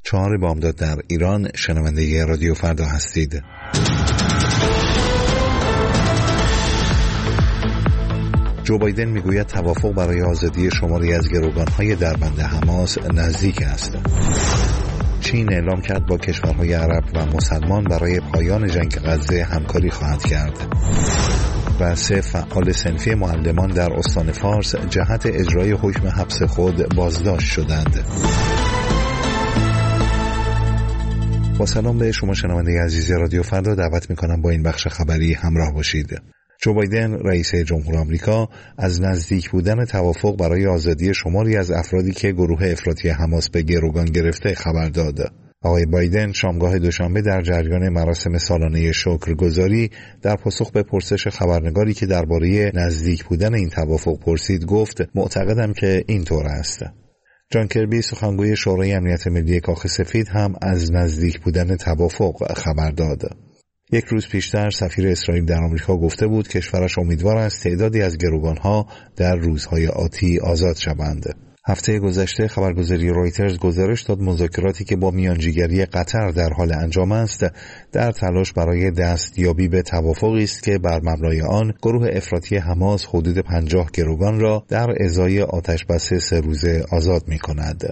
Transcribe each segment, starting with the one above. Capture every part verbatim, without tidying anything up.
چهار بامداد در ایران. شنونده رادیو فردا هستید. جو بایدن میگوید توافق برای آزادی شماری از گروگان‌های دربند حماس نزدیک است. چین اعلام کرد با کشورهای عرب و مسلمان برای پایان جنگ غزه همکاری خواهد کرد. و سه فعال صنفی معلمان در استان فارس جهت اجرای حکم حبس خود بازداشت شدند. با سلام به شما شنونده عزیز رادیو فردا، دعوت میکنم با این بخش خبری همراه باشید. جو بایدن رئیس جمهور آمریکا از نزدیک بودن توافق برای آزادی شماری از افرادی که گروه افراطی حماس به گروگان گرفته خبر داد. آقای بایدن شامگاه دوشنبه در جریان مراسم سالانه شکرگزاری در پاسخ به پرسش خبرنگاری که درباره نزدیک بودن این توافق پرسید گفت معتقدم که اینطور است. جان کربی سخنگوی شورای امنیت ملی کاخ سفید هم از نزدیک بودن توافق خبر داد. یک روز پیشتر سفیر اسرائیل در آمریکا گفته بود کشورش امیدوار است تعدادی از گروگانها در روزهای آتی آزاد شوند. هفته گذشته خبرگزاری رویترز گزارش داد مذاکراتی که با میانجیگری قطر در حال انجام است در تلاش برای دستیابی به توافقی است که بر مبنای آن گروه افراطی حماس حدود پنجاه گروگان را در ازای آتشبس سه روزه آزاد می‌کند.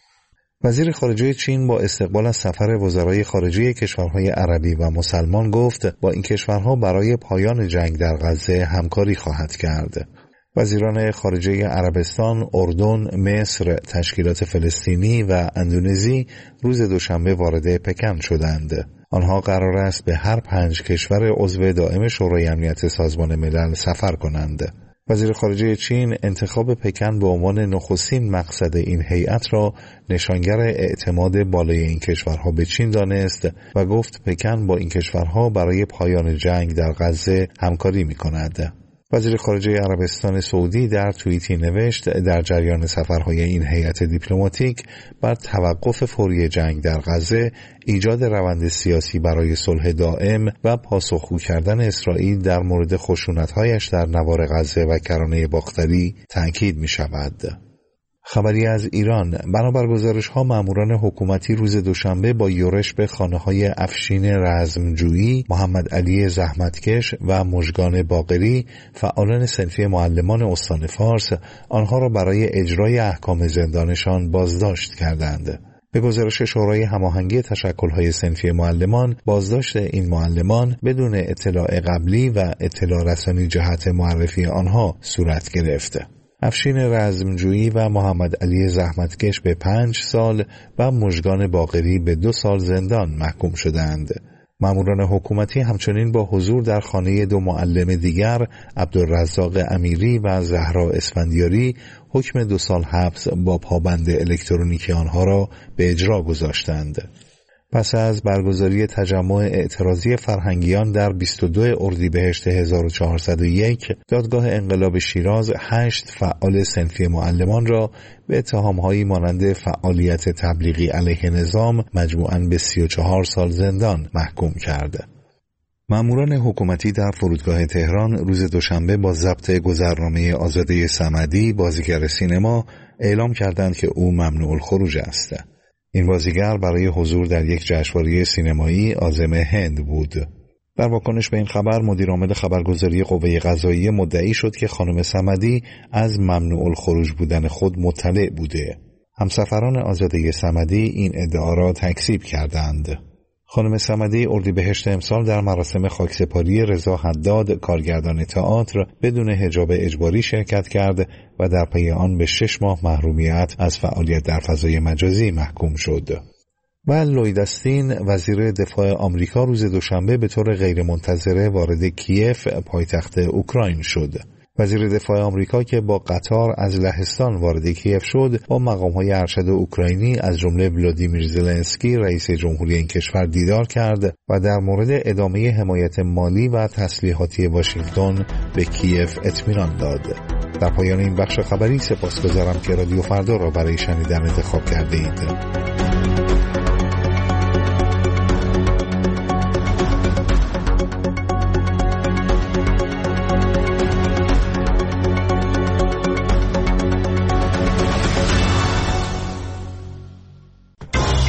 وزیر خارجه چین با استقبال از سفر وزرای خارجه کشورهای عربی و مسلمان گفت با این کشورها برای پایان جنگ در غزه همکاری خواهد کرد. وزیران خارجه عربستان، اردن، مصر، تشکیلات فلسطینی و اندونزی روز دوشنبه وارد پکن شدند. آنها قرار است به هر پنج کشور عضو دائم شورای امنیت سازمان ملل سفر کنند. وزیر خارجه چین انتخاب پکن به عنوان نخستین مقصد این هیئت را نشانگر اعتماد بالای این کشورها به چین دانست و گفت پکن با این کشورها برای پایان جنگ در غزه همکاری می‌کند. وزیر خارجه عربستان سعودی در توییتی نوشت در جریان سفرهای این هیئت دیپلماتیک بر توقف فوری جنگ در غزه، ایجاد روند سیاسی برای صلح دائم و پاسخگو کردن اسرائیل در مورد خشونت‌هایش در نوار غزه و کرانه باختری تأکید می‌شود. خبری از ایران: بنابر گزارش‌ها ماموران حکومتی روز دوشنبه با یورش به خانه‌های افشین رزمجویی، محمد علی زحمتکش و مژگان باقری، فعالان صنفی معلمان استان فارس، آنها را برای اجرای احکام زندانشان بازداشت کردند. به گزارش شورای هماهنگی تشکل‌های صنفی معلمان، بازداشت این معلمان بدون اطلاع قبلی و اطلاع رسانی جهت معرفی آنها صورت گرفت. افشین رزمجویی و محمد علی زحمتکش به پنج سال و مژگان باقری به دو سال زندان محکوم شدند. ماموران حکومتی همچنین با حضور در خانه دو معلم دیگر، عبدالرزاق امیری و زهرا اسفندیاری، حکم دو سال حبس با پابند الکترونیکی آنها را به اجرا گذاشتند. پس از برگزاری تجمع اعتراضی فرهنگیان در بیست و دو اردیبهشت هزار و چهارصد و یک، دادگاه انقلاب شیراز هشت فعال صنفی معلمان را به اتهام‌هایی مانند فعالیت تبلیغی علیه نظام مجموعاً به سی و چهار سال زندان محکوم کرد. ماموران حکومتی در فرودگاه تهران روز دوشنبه با ضبط گذرنامه آزاده صمدی، بازیگر سینما، اعلام کردند که او ممنوع الخروج است. این بازیگر برای حضور در یک جشنواره سینمایی عازم هند بود. در واکنش به این خبر مدیر عامل خبرگزاری قوه قضاییه مدعی شد که خانم صمدی از ممنوع الخروج بودن خود مطلع بوده. همسفران آزاده صمدی این ادعا را تکذیب کردند. خانم صمدی اردیبهشت امسال در مراسم خاکسپاری رضا حداد کارگردان تئاتر بدون حجاب اجباری شرکت کرد و در پی آن به شش ماه محرومیت از فعالیت در فضای مجازی محکوم شد. و لوید استین وزیر دفاع آمریکا روز دوشنبه به طور غیرمنتظره وارد کیف پایتخت اوکراین شد. وزیر دفاع آمریکا که با قطار از لهستان وارد کیف شد، با مقام‌های ارشد اوکراینی از جمله ولادیمیر زلنسکی رئیس جمهوری این کشور دیدار کرد و در مورد ادامه حمایت مالی و تسلیحاتی واشنگتن به کیف اطمینان داد. در پایان این بخش خبری سپاسگزارم که رادیو فردا را برای شنیدن انتخاب کرده اید.